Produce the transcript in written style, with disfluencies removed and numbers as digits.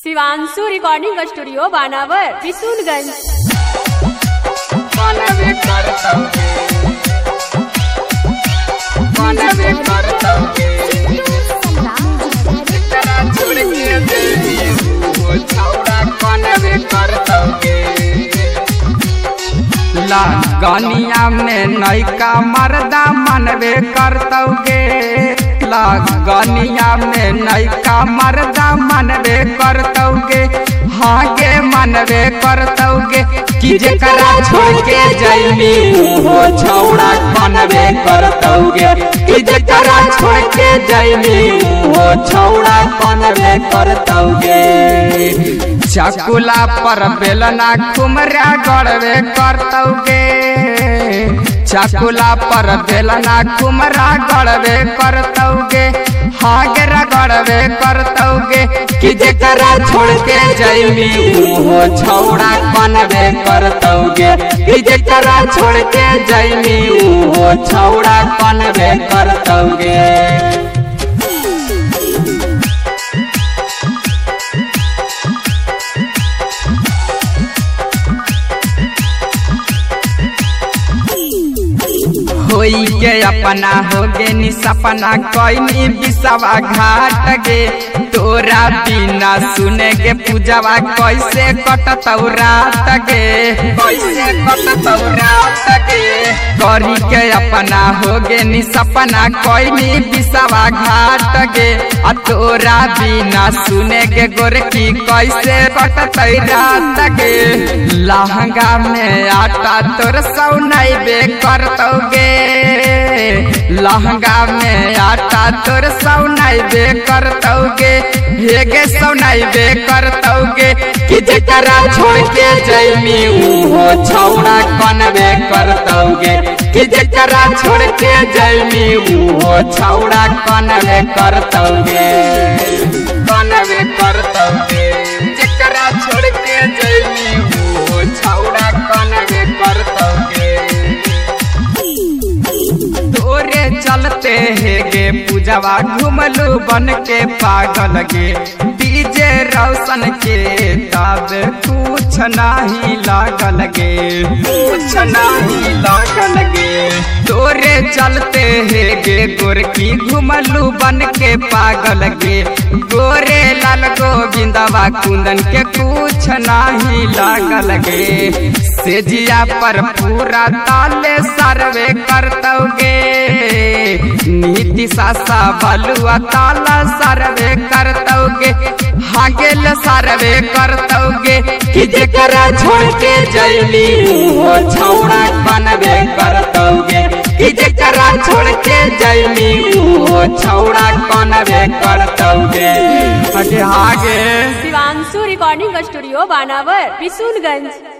Shivanshu recording studio Banawar Bishunganj. लगनिया में नैका मर्दा मनबे करतौगे, लगनिया में नैका मर्दा मनबे करतौगे, हाँ गे मनबे करतौगे कि जेकरा छोड़ के जैमी वो छौड़ा मनबे करतौगे, कि जेकरा छोड़ के जैमी वो छौड़ा मनबे करतौगे। चकुला पर बेलना कुमरा गड़बे करतौगे, चकुला पर बेलना कुमरा गड़बे करतौगे, हाँ गेरा गड़बे करतौगे कि जेकरा छोड़ के जैमी वो छौड़ा बनबे करतौगे, कि जेकरा छोड़ के जैमी वो छौड़ा बनबे करतौगे। होई के अपना होगे नि सपना कोई बिसवा घाट गे, तोरा बिना सुने गे पूजवा कैसे कटतौ रात गे, कैसे कटतौ रात गे। करी के अपना होगे नि सपना कोई बिसवा घाट गे, आ तोरा बिना सुने गे गोरकी कैसे कटतौ रात गे। लहंगा में आटा तोर सौनाइबे करतौगे, लहंगा में आटा तोर सौनाइबे करतौगे, हेगे सौनाइबे करतौगे कि जेकरा छोड़ के जैमी वो छौड़ा बनबे करतौगे, कि जेकरा छोड़ के जैमी वो छौड़ा बनबे करतौगे, बनबे करतौगे। जेकरा छोड़ के जैमी वो छौड़ा बनबे करतौगे। तोरे चलते है गे पूजवा घुमलू बन के पागल गे, डीजे रोशन के तब कुछ नहीं लागल गे, कुछ नहीं लागल गे। तोरे चलते है गे गोरकी घुमलू बन के पागल गे, गोरे लाल गोविंदवा कुंदन के कुछ नहीं लागल गे। सेजिया पर पूरा ताले सर्वे करतौगे, नीति सासा बलुआ ताला सर्वे करतौगे, हाँ गेल सर्वे करतौगे कि जेकरा छोड़ के जैमी वो छौड़ा बनबे करतौगे, कि जेकरा छोड़ के जैमी वो छौड़ा बनबे करतौगे। आगे शिवांशु रिकॉर्डिंग स्टूडियो बानावर बिशुनगंज।